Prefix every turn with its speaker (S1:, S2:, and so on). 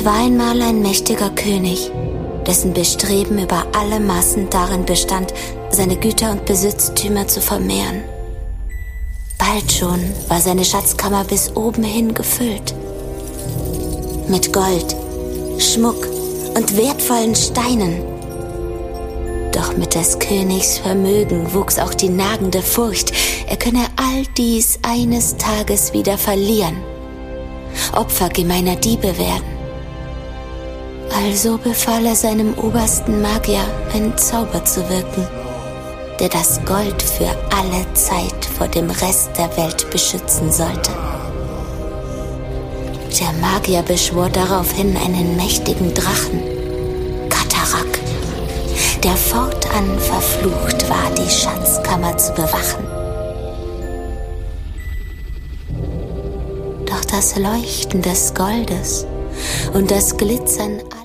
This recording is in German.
S1: Es war einmal ein mächtiger König, dessen Bestreben über alle Maßen darin bestand, seine Güter und Besitztümer zu vermehren. Bald schon war seine Schatzkammer bis oben hin gefüllt. Mit Gold, Schmuck und wertvollen Steinen. Doch mit des Königs Vermögen wuchs auch die nagende Furcht, er könne all dies eines Tages wieder verlieren, Opfer gemeiner Diebe werden. Also befahl er seinem obersten Magier, einen Zauber zu wirken, der das Gold für alle Zeit vor dem Rest der Welt beschützen sollte. Der Magier beschwor daraufhin einen mächtigen Drachen, Katarak, der fortan verflucht war, die Schatzkammer zu bewachen. Doch das Leuchten des Goldes und das Glitzern